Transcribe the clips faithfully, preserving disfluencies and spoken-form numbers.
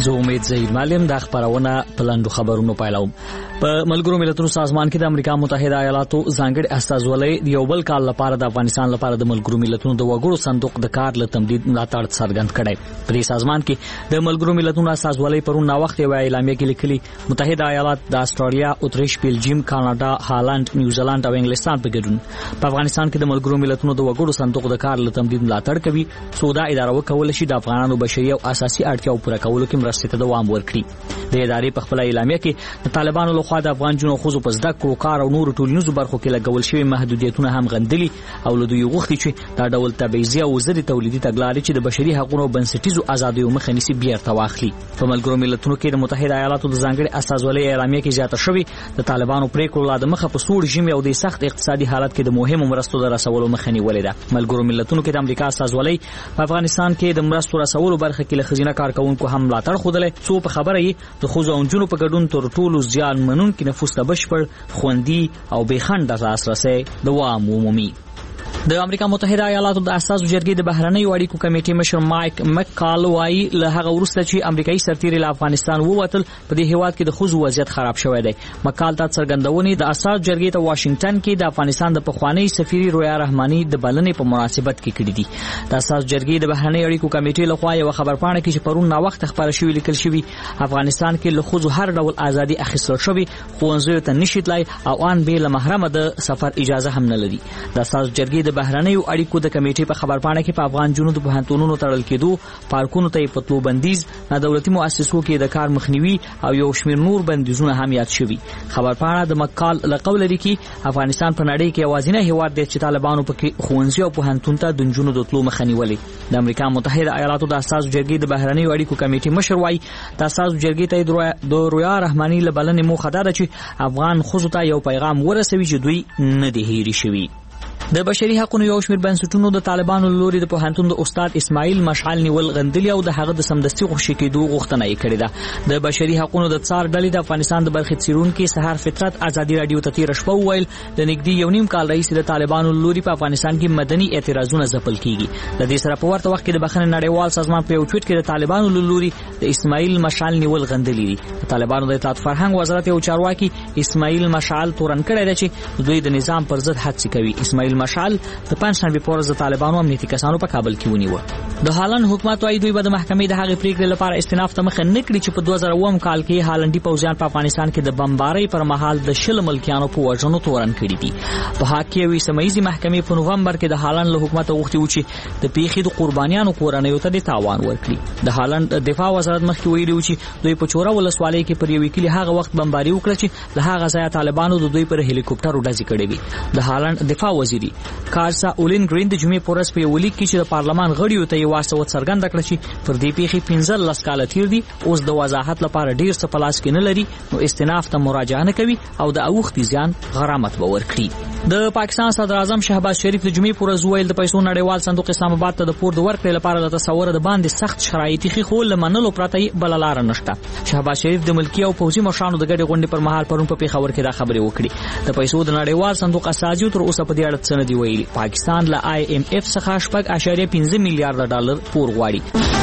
زه امید زهیر معلم د خبرونه پلندو خبرونو پایلوم. په ملګرو ملتونو سازمان کې د امریکا متحده ایالاتو ځانګړي استازولۍ د یو بل کال لپاره د افغانستان لپاره د ملګرو ملتونو د وګړو صندوق د کار له تمدید ملاتړ څرګند کړی. په دې سازمان کې د ملګرو ملتونو استازولۍ پرون ناوخت یو اعلامیه کې لیکلي متحده ایالات د استرالیا، اتریش، بلجیم، کاناډا، هالند، نیوزیلند او انګلستان په ګډون په افغانستان کې د ملګرو ملتونو د وګړو صندوق د کار له تمدید ملاتړ کوي. سودا اداره وکول شي د افغانانو بشري او اساسي اړتیاو پوره کولو کې مرستې ته دوام ورکړي. د ادارې په خپل اعلامیه کې د طالبانو لخوا د افغان جنو خوځو په زده کړو، کار او نورو ټولنیزو برخو کې لګول شوی محدودیتونه هم غندلي او له دوی غوښتي چې دا ډول تبعیضي او ضد تولیدي تګلارې چې د بشري حقوقو او بنسټیزو آزادیو مخه نیسي بیرته واخلي. په ملګرو ملتونو کې د متحده ایالاتو د ځانګړي استازولۍ اعلامیه کې زیاته شوی د طالبانو پریکړو لا د مخه په سوړ ژمي او د سخت اقتصادي حالت کې د مهمو مرستو د رسولو مخه نیولې ده. ملګرو ملتونو کې د امریکا استازولۍ په افغانستان کې د مرستو رسولو برخه کې له خزینه کارکونکو هم ملاتړ خوده، څو په خبره یې د خوځو او جنو په ګډون تر ټولو زیان منونکو نفوس ته بشپړ، خوندي او بې خنډه لاسرسي دوام ومومي. د امریکا متحده ایالاتو د اساسو جرګې د بهرنیو اړیکو کمیټې مشر مایک مکال وايي له هغه وروسته چې امریکایي سرتیري له افغانستان ووتل په دې هیواد کې د خوځو وضعیت خراب شوی دی. مکال ته څرګندونې د اساس جرګې ته واشنگټن کې د افغانستان د پخوانی سفیر رویا رحماني د بلنې په مناسبت کې کړې دي. د اساس جرګې د بهرنیو اړیکو کمیټې لخوا یو خبرپاڼه کې چې پرون نا وخت خبره شوې لیکل شوی افغانستان کې له خوځو هر ډول ازادي اخیستل شوی، ښوونځیو ته نشي تلای او ان به له محرمه د سفر اجازه هم نه لري. د اساس جرګې د بهرنیو اړیکو د کمیټې په خبرپاڼه کې په افغان جنو د پوهنتونونو تړل کېدو، پارکونو ته په تلو بندیز، نه دولتي مؤسسو کې د کار مخنیوي او یو شمېر نور بندیزونه هم یاد شوي. خبرپاڼه د مکال له قول لري چې افغانستان په نړۍ کې یوازینی هیواد دی چې طالبانو پکې ښوونځي او پوهنتون ته د نجونو د تلو مخه نیولې. د امریکا متحده ایالاتو د اساسو جرګې د بهرنیو اړیکو کمیټې مشر وايي د اساسو جرګې ته د رویا رحماني له بلنې موخه ده چې افغان ښځو ته یو پیغام ورسوي چې دوی نه دي هېرې شوي. د بشري حقوقو یو شمېر بنسټونو د طالبانو لوري د پوهنتون د استاد اسماعیل مشعل نیول غندلي او د هغه د سمدستي خوشي کېدو غوښتنه یې کړې ده. د بشري حقوقو د څار ډلې د افغانستان د برخې څیړونکو سحر فطرت ازادي رادیو ته تیر شپه وویل د نږدې یو نیم کال رئیس د طالبانو لوري په افغانستان کې مدني اعتراضونه ځپل کیږي. د دې سره په ورته وخت کې د بخښنې نړیوال سازمان په یو ټویټ کې د طالبانو لوري د اسماعیل مشعل نیول غندلي دي. د طالبانو د اطلاعات فرهنګ وزارت یو چارواکي اسماعیل مشعل تورن کړی دی چې دوی د نظام پر ضد هڅې کوي. اسماعیل مشعل د پنځشنبه په ورځ د طالبانو امنیتي کسانو په کابل کې ونیو. د هالند حکومت وايي دوی به د محکمې د هغې پریکړې لپاره استئناف ته مخه نه کړي چې په دوه زره اووه کال کې هالندي پوځیان په افغانستان کې د بمبارۍ پر مهال د شل ملکیانو په وژنو تورن کړي دي. په حاکمیوي سیمایي محکمې په نوومبر کې د هالند له حکومت غوښتي و چې د پیښې د قربانیانو کورنیو ته د تاوان ورکړي. د هالند دفاع وزارت مخکې ویلي و چې دوی په چوره ولسوالۍ کې پر یو کلی هغه وخت بمباري وکړه چې له هغه ځایه طالبانو د دوی پر هلیکوپټرو ډزې کړې وي. د هالند دفاع وزیر کارسا اولین ګرین د جمعې په ورځ په یو لیک کې چې د پارلمان غړیو ته یې واسطه څرګنده کړه چې پر دې پیښې پنځه لس کاله تیر دي، اوس د وضاحت لپاره ډیر څه په لاس کې نه لري، نو استئناف ته مراجعه نه کوي او د اوښتي زیان غرامت به ورکړي. د پاکستان صدر اعظم شهباز شریف د جمعې په ورځ ویل د پیسو نړیوال صندوق اسلام آباد ته د پور د ورکړې لپاره د تصور د باندې سخت شرایط خو له منلو پرته بل لار نشته. شهباز شریف د ملکی او پوځي مشرانو د ګډې غونډې پر مهال پرون په پیښور کې دا خبرې وکړې. د پیسو د نړیوال صندوق اساسي تر اوسه په دې اړه څه نه دی ویلي. پاکستان له آی ایم اف څخه شپږ اعشاریه پنځه میلیارډ ډالر پور غواړي.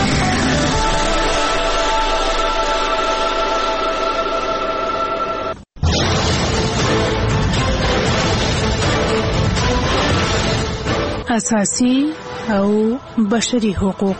اساسي او بشري حقوق.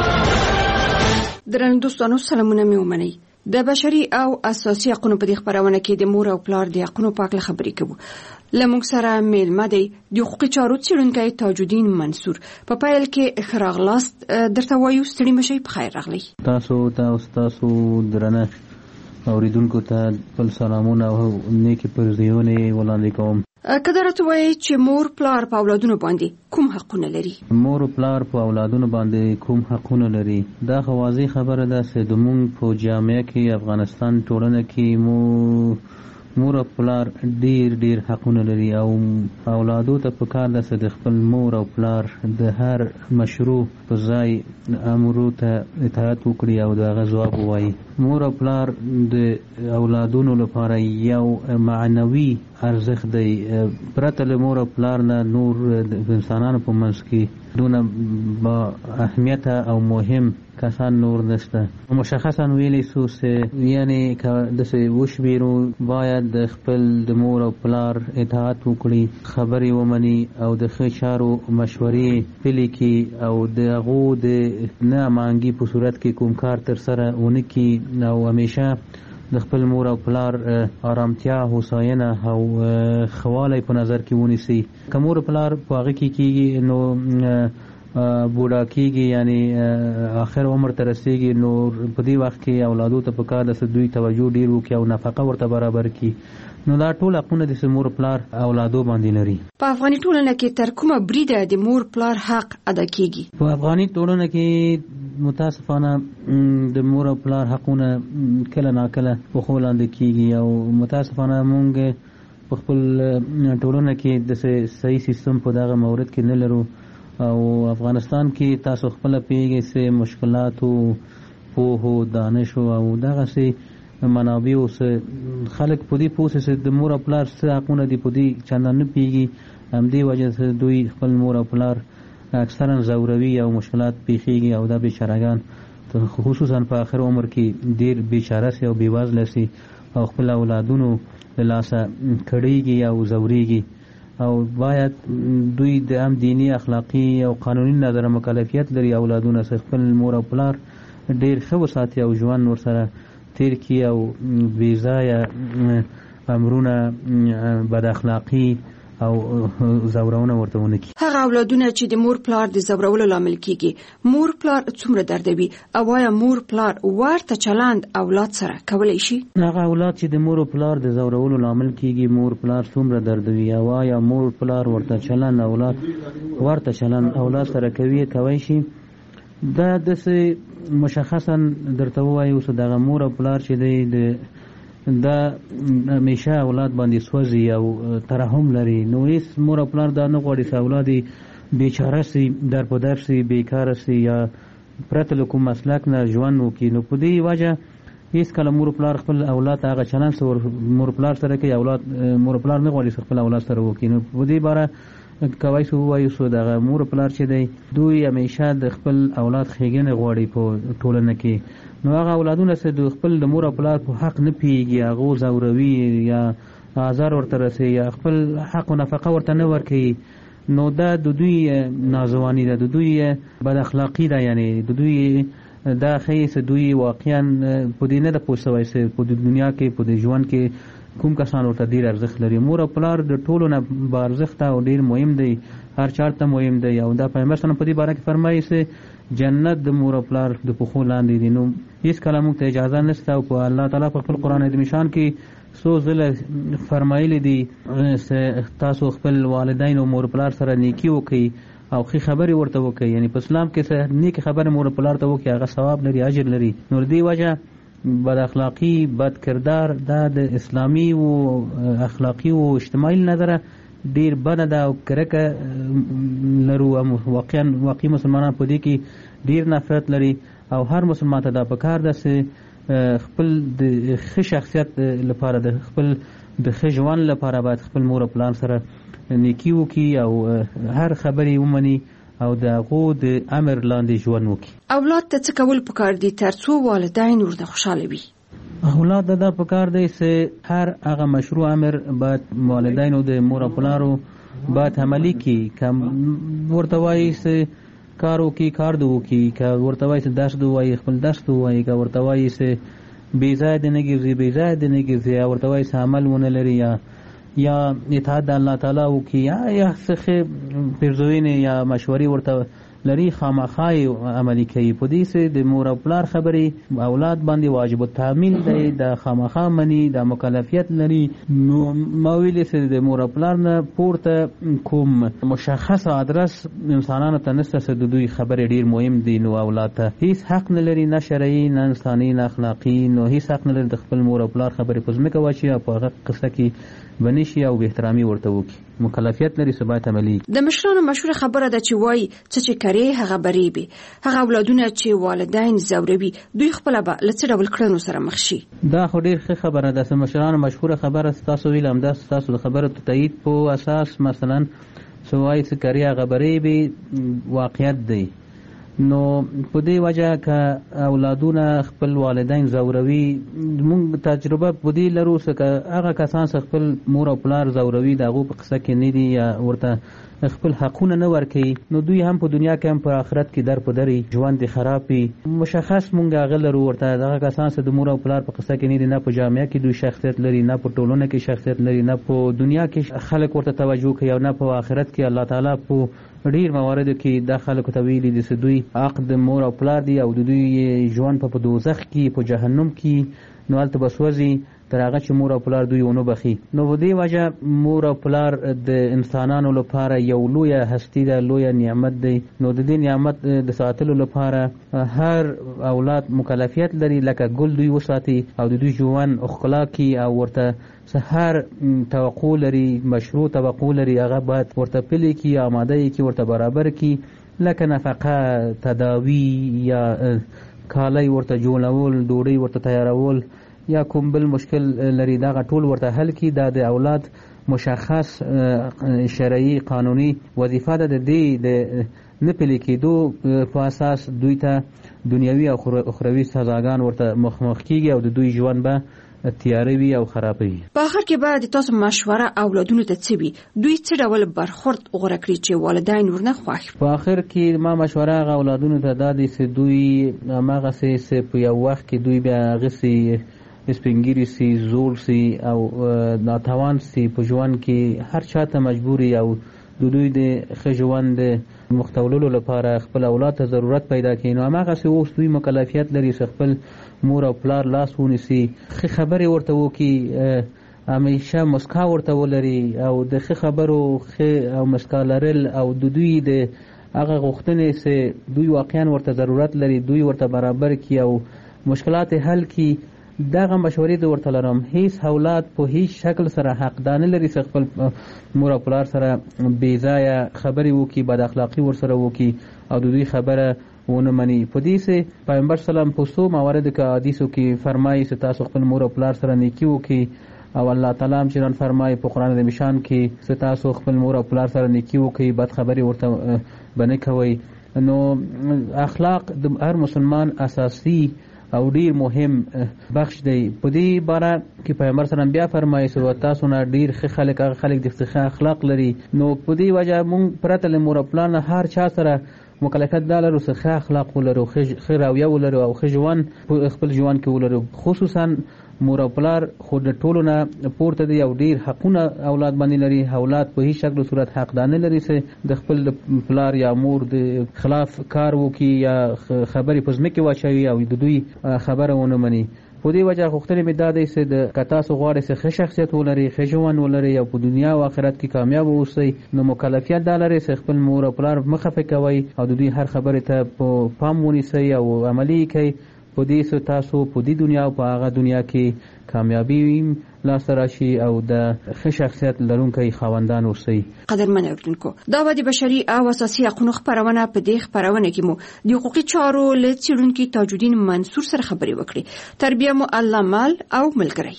درنو دوستانو سلامونه مې ومنئ. د بشري او اساسي حقوقو په دې خبرونه کې د مور او پلار د حقوقو په اړه خبرې کوو. لمونږ سره میلمه دی د حقوقي چارو څیړونکی تاج الدین منصور. په پیل کې ښراغلاست درته وایو ستړي مشئ په خیر راغلی. تاسو ته تاسو درنه اوریدونکو ته خپل سلامونه او نیکی پرزیونې وړاندې کوم. که درته وایي چې مور پلار په اولادونو باندې کوم حقونه لري؟ مور پلار په اولادونو باندې کوم حقونه لري دا خوازي خبره ده چې د مونږ په جامعه کې افغانستان ټولنه کې مو مور او پلار ډیر ډیر حقونه لري او اولادو ته پکار ده چې د خپل مور او پلار د هر مشروع په ځای امرو ته اطاعت وکړي او دغه ځواب ووایي. مور او پلار د اولادونو لپاره یو معنوي ارزښت دی. پرته له مور او پلار نه نور د انسانانو په منځ کې دونه با اهمیت او مهم کسان نور نشته. مشخصا ویلی سو سه یعنی که دسه وشبیرو باید د خپل د مور او پلار اطاعت وکړي، خبرې ومني او د ښه چارو مشورې پلي کړي او د هغو د نه مانګي په صورت کې کوم کار تر سره ونه کړي او همیشه د خپل مور او پلار آرامتیا، هوساینه او خواله په نظر کې ونیسي. که مور او پلار په هغه کې کېږي نو بوډا کېږي، یعنی آخر عمر ته رسېږي، نو په دې وخت کې اولادو ته پکار ده چې دوی توجه ډېر وکړي او نفقه ورته برابر کړي. نو دا ټول حقونه د مور پلار اولادو باندې لري. په افغاني ټولنه کې تر کومه بریده د مور پلار حق ادا کیږي؟ په افغاني ټولنه کې متاسفانه د مور او پلار حقونه کله ناکله په خو لاندې کیږي او متاسفانه مونږ په خپل ټولنه کې د صحیح سیستم په دغه مورد کې نه لرو او افغانستان کې تاسو خپل پیږي سه مشکلات او په دانش او دغه سه منابع او سه خلک په دې پوسه د مور او پلار سره حقونه دی په دې چندان نه پیږي. هم دې وجه سره دوی خپل مور او پلار اکثرا زوروي او مشکلات پیښیږي او دا بیچارهګان خصوصا په اخر عمر کې ډیر بیچاره سي او بیوازله سي او خپل اولادونو له لاسه کړيږي او زوريږي او باید دوی د هم دینی، اخلاقی او قانوني نظر مکلفیت لري اولادونه سره خپل مور او پلار ډیر ښه وساتي او ژوند ورسره تیر کړي او بې ځایه امرونه، بد اخلاقی او زورونه ورته ونه کړي. هغه اولادونه چې د مور پلار د زورولو لامل کیږي، مور پلار څومره دردوي او آیا مور پلار ورته چلند اولاد سره کولی شي؟ هغه اولاد چې د مور پلار د زورولو لامل کیږي، مور پلار څومره دردوي او آیا مور پلار ورته چلند اولاد ورته چلند اولاد سره کوي کوي شي؟ دا د مشخصا درته وایو چې دغه مور او پلار چې دی د دا همیشه اولاد باندې سوځي او ترحم لري. نو هیڅ مور او پلار دا نه غواړي چې اولاد بیچاره سي، در په در سي، بیکاره سي یا پرته له کوم مسلک نه ژوند وکړي. نو په دې وجه هیڅ کله مور پلار خپل اولاد هغه چلند سره مور پلار سره کوي، اولاد مور پلار نه غواړي خپل اولاد سره وکړي. نو په دې باره کوي سو وایو سو دغه مور پلار چې دی دوی همیشه د خپل اولاد ښېګڼه غواړي په ټولنه کې. نو هغه اولادونه چې د خپل د مور او پلار په حق نه پیږي، هغه زوروي یا آزار ورته رسي یا خپل حق او نفقه ورته نه ورکوي، نو دا د دوی نازوانی ده، د دوی بد اخلاقی ده، یعنی د دوی دا ښیي چې دوی واقعا په دې نه ده پوه سوی چې په دنیا کې په دې ژوند کې کوم کسان ورته ډېر ارزښت لري. مور او پلار د ټولو نه با ارزښته او ډېر مهم دی، هر چا ته مهم دی او دا پیغمبر صلی الله علیه وسلم په دې باره کې فرمایي چې جنت د مور او پلار د پښو لاندې دی. نو هیڅ کله موږ ته اجازه نشته او په الله تعالی په خپل قرآن عظیم شان کې څو ځله فرمایلی دي چې تاسو خپل والدین او مور پلار سره نیکي وکړئ او ښې خبرې ورته وکړئ. یعنی په اسلام کې څه نیکې خبرې مور پلار ته وکړئ هغه ثواب لري، اجر لري. نو دې وجه بد اخلاقی، بد کردار دا د اسلامی او اخلاقی او اجتماعي نظر ډیر بد ده او کرکه لرو. واقعا واقعي مسلمانان په دې کې ډیر نفرت لري او هر مسلمان ته دا پکار ده چې خپل د ښه شخصیت لپاره، د خپل د ښه ژوند لپاره باید خپل مور او پلار سره نیکي وکړي او هر خبرې ومني او د هغو د امر لاندې ژوند وکړي. اولاد ته څه کول پکار دي ترڅو والدین ورته خوشحاله وي؟ اولاد ته دا پکار دی چې هر هغه مشروع امر باید والدینو د مور او پلارو باید عملي کړي. که ورته وایي چې کار وکړي کار دې وکړي، که ورته وایي چې درس دې ووایي خپل درس دې ووایي، که ورته وایي چې بې ځایه دې نه ګرځي بې ځایه دې نه ګرځي، یا ورته وایي چې عمل ونه لري یا یا اطاعت د الله تعالی وکړي یا یا څه پیرزوینې یا مشورې ورته لري، خامخا عملي کوي. په دې چې د مور او پلار خبرې اولاد باندې واجب التحمل دی، د خامخا مني، د مکلفیت لري. نو ما ویلې چې د مور او پلار نه پورته کوم مشخص ادرس انسانانو ته نشته چې د دوی خبرې ډیر مهم دي. نو اولاد ته هیڅ حق نه لري، نه شرعي نه انساني نه اخلاقي، نو هیڅ حق نه لري د خپل مور او پلار خبرې په ځمکه واچي او په هغه قصه کې بنشي او به احترامي ورته وکړي. مکلفیت لري ثبات عملی. د مشرانو مشوره خبره ده چې وایي څه چې کوي هغه بری به. هغه اولادونه چې والدین زوروي دوی خپل به لڅ ډول کړنو سره مخ شي. دا خو ډیر ښه خبره ده چې مشرانو مشوره خبره تاسو ویل هم دا تاسو د خبره تایید په اساس مثلا څه سوای څه کری هغه بری به واقعیت دی. نو په دې وجه که اولادونه خپل والدین زوروي، موږ تجربه په دې لرو چې هغه کسان خپل مور او پلار زوروي د هغو په قصه کې نه دي یا ورته خپل حقونه نه ورکوي، نو دوی هم په دنیا کې هم په آخرت کې در په دري ژوند خرابي. مشخص مونږ هغه لرو ورته دغه کسان چې د مور او پلار په قصه کې نه دي، نه په جامعه کې دوی شخصیت لري، نه په ټولنه کې شخصیت لري، نه په دنیا کې خلک ورته توجه کوي او نه په آخرت کې الله تعالی په ډیر مواردو کې د خلکو ته ویلي دي چې دوی حق د مور او پلار دي او د دوی ژوند په دوزخ کې په جهنم کې نو هلته به سوځي تر هغه چې مور او پلار دوی ونه بخي. نو په دې وجه مور او پلار د انسانانو لپاره یو لویه هستی ده، لویه نعمت دی. نو د دې نعمت د ساتلو لپاره هر اولاد مکلفیت لري لکه ګل دوی وساتي او د دوی ژوند ښکلا کړي او ورته هر توقع لري، مشروع توقع لري، هغه باید ورته پلي کړي، آماده یې کړي، ورته برابر کړي، لکه نفقه، تداوی یا کالی ورته جوړول، ډوډۍ ورته تیارول یا کوم بل مشکل لري دغه ټول ورته حل کړي. دا د اولاد مشخص شرعي قانوني وظیفه ده. د دې د نه پلي کېدو په اساس دوی ته دنیوي او اخروي سزاګان ورته مخامخ کېږي او د دوی ژوند به تیاروي او خرابوي. په آخر کې باید تاسو مشوره اولادونو ته څه وي؟ دوی څه ډول برخورد غوره کړي چې والدین ورنه خوښ؟ په آخر کې ما مشوره هغه اولادونو ته دا دی چې دوی هماغسې چې په یو وخت کې دوی بیا هغسې سپینګیري سي، زوړ سي او ناتوان سي په ژوند کې هر چاته مجبوري او د دوی د ښه ژوند مختوللو لپاره خپل اولاد ته ضرورت پیدا کړي. نو هماغسې اوس دوی مکلفیت لري چې خپل مور او پلار لاس ونیسي، ښه خبرې ورته وکړي، همیشه مسکا ورته ولري او د ښه خبرو ښه او مسکا لرل او د دوی د هغه غوښتنې چې دوی واقعا ورته ضرورت لري دوی ورته برابر کړي او مشکلات حل کړي. دغه مشورې د ورته لرم. هیڅ اولاد په هیڅ شکل سره حق دانه لري چې خپل مور او پلار سره بې ځایه خبرې وکړي، بد اخلاقي ورسره وکړي او د دوی خبره ونه مني. په دې چې پیغمبر سلام په څو مواردو کې حدیثو کې فرمایي چې تاسو خپل مور او پلار سره نیکي وکړي او الله تعالی هم چې فرمایي په قرآن د مشان کې چې تاسو خپل مور او پلار سره نیکي وکړي، بد خبرې ورته بنه کوي. نو اخلاق د هر مسلمان اساسي او ډیر مهم بخش دی. په دې باره کې پیغمبر سلام بیا فرمایي چې تاسو نه ډیر ښه خلک هغه خلک د ښه اخلاق لري. نو په دې وجه موږ پرته له مور او پلار نه هر چا سره مکلفیت دا لرو چې ښه اخلاق ولرو، ښه رویه ولرو او ښه ژوند خپل ژوند کې ولرو. خصوصا مور او پلار خو د ټولو نه پورته دی او ډیر حقونه اولاد باندې لري. اولاد په هیڅ شکل صورت حق دانه لري چې د خپل پلار یا مور د خلاف کار وکړي یا خبرې په ځمکې واچوي او د دوی خبره ونه مني. په دې وجه غوښتنې مې دا دی چې د که تاسو غواړئ چې ښه شخصیت ولرئ، ښه ژوند ولرئ او په دنیا او آخرت کې کامیاب اوسئ، نو مکلفیت دا لرئ چې خپل مور او پلار مه خفه کوئ او د دوی هر خبرې ته په پام ونیسئ او عملي کړئ. په دې چې تاسو په دې دنیا او په هغه دنیا کې کامیابی لاسته راشي او د ښه شخصیت لرونکي خاوندان اوسئ. قدرمن اوریدونکو، دا د بشري او اساسي حقوقو خبرونه په دې خبرونه کې مو د حقوقي چارو له څېړونکي تاج الدین منصور سره خبرې وکړې. تربیه مو الله مال او ملګری.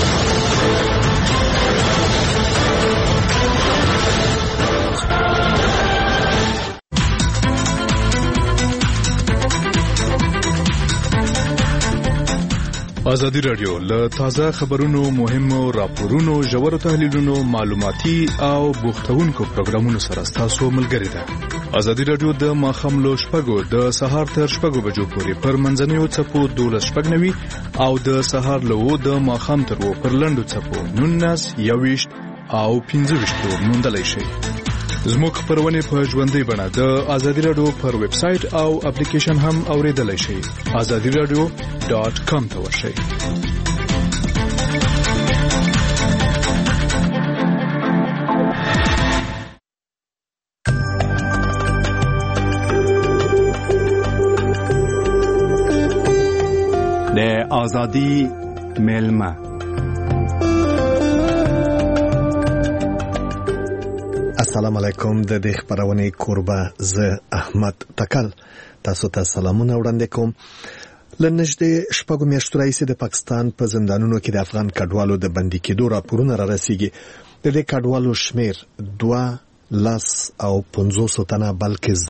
ازادي رادیو له تازه خبرونو، مهمو راپورونو، ژورو تحلیلونو، معلوماتي او بوختونکو پروګرامونو سره تاسو ملګری ده. ازادي رادیو د ماخام لو شپږو د سهار تر شپږو بجو پورې پر منځنیو چپو دولس شپږ نوي او د سهار لو د ماخام تر وو پر لندو چپو نونس یويشت او پنځه ویشت موندلای شي. زموږ خبرونه په ژوندۍ بڼه د ازادي رادیو پر ویب سټ او اپلیکیشن هم اوریدلای شئ. ازادي رادیو ډاټ کام ته ورشئ. د ازادي ملما السلام علیکم. د دې خبرونې کوربه زه احمد تکل تاسو ته سلامونه وړاندې کوم. لنږدې شپږو میاشتو راهیسې د پاکستان په زندانونو کې د افغان کډوالو د بندي کېدو راپورونه را رسیږي. د دې کډوالو شمیر دوه لاس او پنځوس تنه بلکې